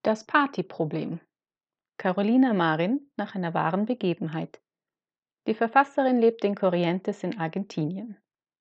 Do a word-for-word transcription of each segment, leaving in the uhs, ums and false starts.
Das Partyproblem. Carolina Marin nach einer wahren Begebenheit. Die Verfasserin lebt in Corrientes in Argentinien.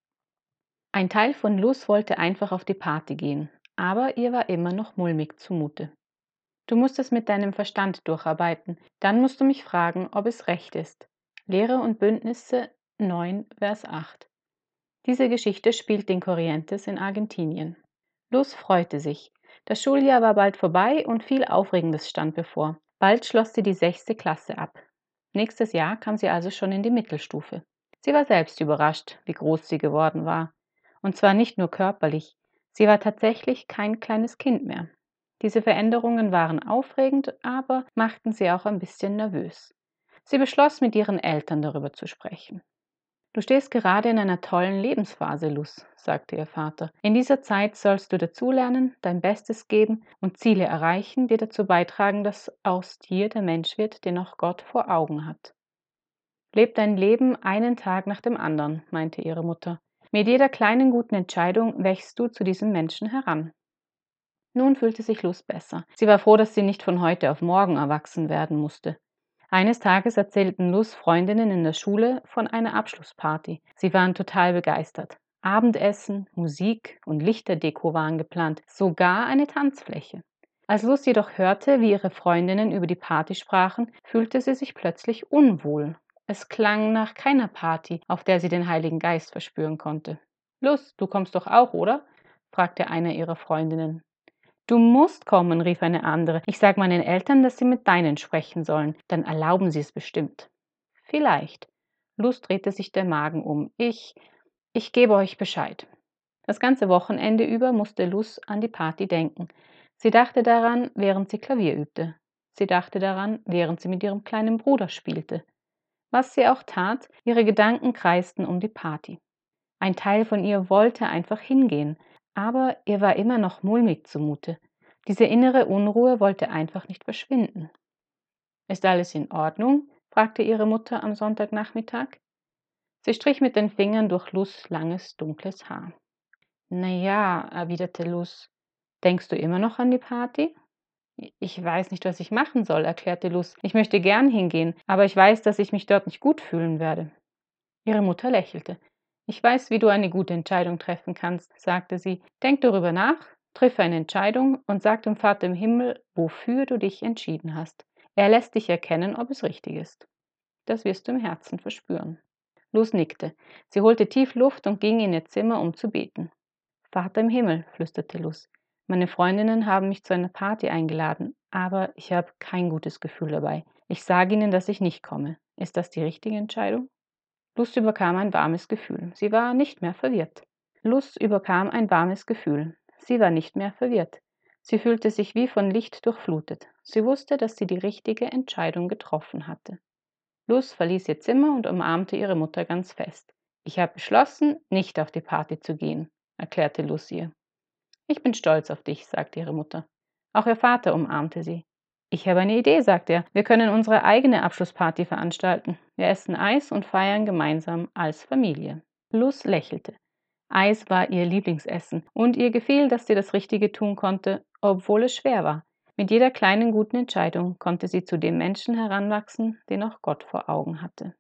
Ein Teil von Luz wollte einfach auf die Party gehen, aber ihr war immer noch mulmig zumute. Du musst es mit deinem Verstand durcharbeiten, dann musst du mich fragen, ob es recht ist. Lehre und Bündnisse neun, Vers acht. Diese Geschichte spielt in Corrientes in Argentinien. Luz freute sich. Das Schuljahr war bald vorbei und viel Aufregendes stand bevor. Bald schloss sie die sechste Klasse ab. Nächstes Jahr kam sie also schon in die Mittelstufe. Sie war selbst überrascht, wie groß sie geworden war. Und zwar nicht nur körperlich. Sie war tatsächlich kein kleines Kind mehr. Diese Veränderungen waren aufregend, aber machten sie auch ein bisschen nervös. Sie beschloss, mit ihren Eltern darüber zu sprechen. Du stehst gerade in einer tollen Lebensphase, Luz, sagte ihr Vater. In dieser Zeit sollst du dazulernen, dein Bestes geben und Ziele erreichen, die dazu beitragen, dass aus dir der Mensch wird, den auch Gott vor Augen hat. Leb dein Leben einen Tag nach dem anderen, meinte ihre Mutter. Mit jeder kleinen guten Entscheidung wächst du zu diesem Menschen heran. Nun fühlte sich Luz besser. Sie war froh, dass sie nicht von heute auf morgen erwachsen werden musste. Eines Tages erzählten Luz Freundinnen in der Schule von einer Abschlussparty. Sie waren total begeistert. Abendessen, Musik und Lichterdeko waren geplant, sogar eine Tanzfläche. Als Luz jedoch hörte, wie ihre Freundinnen über die Party sprachen, fühlte sie sich plötzlich unwohl. Es klang nach keiner Party, auf der sie den Heiligen Geist verspüren konnte. »Luz, du kommst doch auch, oder?« fragte eine ihrer Freundinnen. »Du musst kommen«, rief eine andere. »Ich sage meinen Eltern, dass sie mit deinen sprechen sollen. Dann erlauben sie es bestimmt.« »Vielleicht.« Luz drehte sich der Magen um. »Ich, ich gebe euch Bescheid.« Das ganze Wochenende über musste Luz an die Party denken. Sie dachte daran, während sie Klavier übte. Sie dachte daran, während sie mit ihrem kleinen Bruder spielte. Was sie auch tat, ihre Gedanken kreisten um die Party. Ein Teil von ihr wollte einfach hingehen, aber ihr war immer noch mulmig zumute. Diese innere Unruhe wollte einfach nicht verschwinden. »Ist alles in Ordnung?« fragte ihre Mutter am Sonntagnachmittag. Sie strich mit den Fingern durch Luz' langes, dunkles Haar. »Na ja«, erwiderte Luz. »Denkst du immer noch an die Party?« »Ich weiß nicht, was ich machen soll«, erklärte Luz. »Ich möchte gern hingehen, aber ich weiß, dass ich mich dort nicht gut fühlen werde.« Ihre Mutter lächelte. »Ich weiß, wie du eine gute Entscheidung treffen kannst«, sagte sie. »Denk darüber nach, triff eine Entscheidung und sag dem Vater im Himmel, wofür du dich entschieden hast. Er lässt dich erkennen, ob es richtig ist. Das wirst du im Herzen verspüren.« Luz nickte. Sie holte tief Luft und ging in ihr Zimmer, um zu beten. »Vater im Himmel«, flüsterte Luz, »meine Freundinnen haben mich zu einer Party eingeladen, aber ich habe kein gutes Gefühl dabei. Ich sage ihnen, dass ich nicht komme. Ist das die richtige Entscheidung?« Luz überkam ein warmes Gefühl. Sie war nicht mehr verwirrt. Luz überkam ein warmes Gefühl. Sie war nicht mehr verwirrt. Sie fühlte sich wie von Licht durchflutet. Sie wusste, dass sie die richtige Entscheidung getroffen hatte. Luz verließ ihr Zimmer und umarmte ihre Mutter ganz fest. »Ich habe beschlossen, nicht auf die Party zu gehen«, erklärte Luz ihr. »Ich bin stolz auf dich«, sagte ihre Mutter. Auch ihr Vater umarmte sie. »Ich habe eine Idee«, sagte er. »Wir können unsere eigene Abschlussparty veranstalten. Wir essen Eis und feiern gemeinsam als Familie.« Luz lächelte. Eis war ihr Lieblingsessen und ihr gefiel, dass sie das Richtige tun konnte, obwohl es schwer war. Mit jeder kleinen guten Entscheidung konnte sie zu dem Menschen heranwachsen, den auch Gott vor Augen hatte.